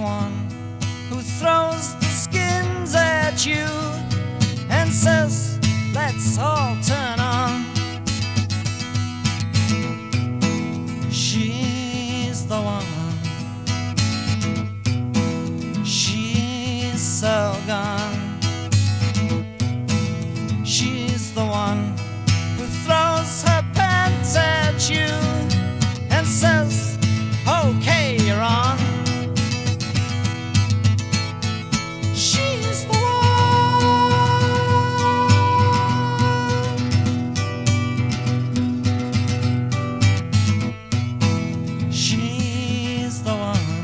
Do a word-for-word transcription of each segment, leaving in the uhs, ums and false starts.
one who throws the skins at you and says, let's all turn on. She's the one. She's so gone. She's the one who throws her pants at you and says, okay, you're on. She's the one. She's the one.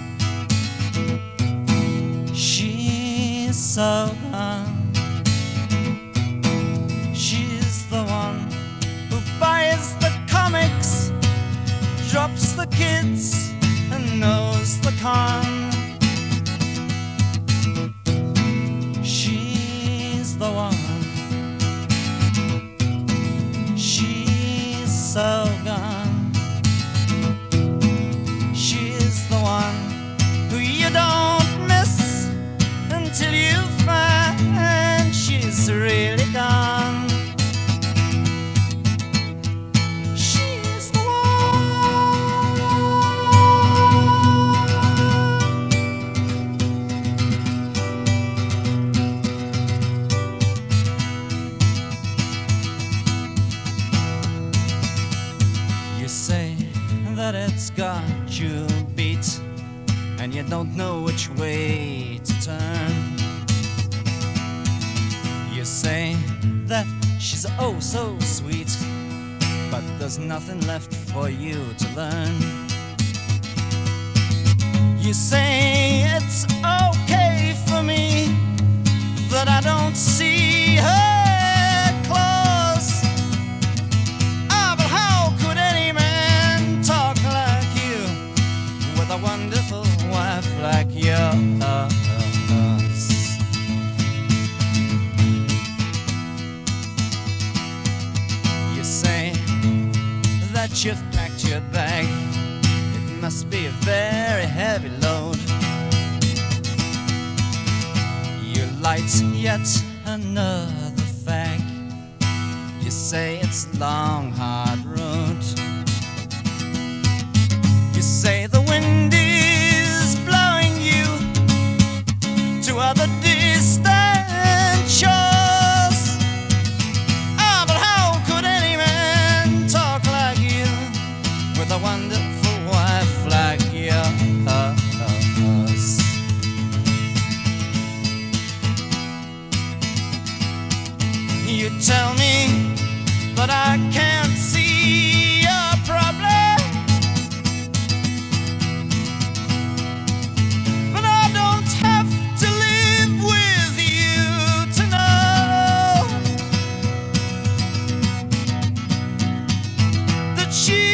She's so gone. She's the one who buys the comics, drops the kids, and knows the con. She's the one. She's so gone. She's the one who you don't miss until you find she's really gone. She's the one. You say that it's got you beat and you don't know which way to turn. You say that she's oh so sweet, but there's nothing left for you to learn. You say it's okay for me that I don't see her claws. Ah, but how could any man talk like you with a wonderful wife like yours? You say that you've packed your bag. It must be a very heavy load. You light yet another fag. You say it's a long, hard road. You say the wind is blowing you to other distant shores. Ah, but how could any man talk like you with a wonderful wife like yours? You tell me that I can't see your problem, but I don't have to live with you to know that she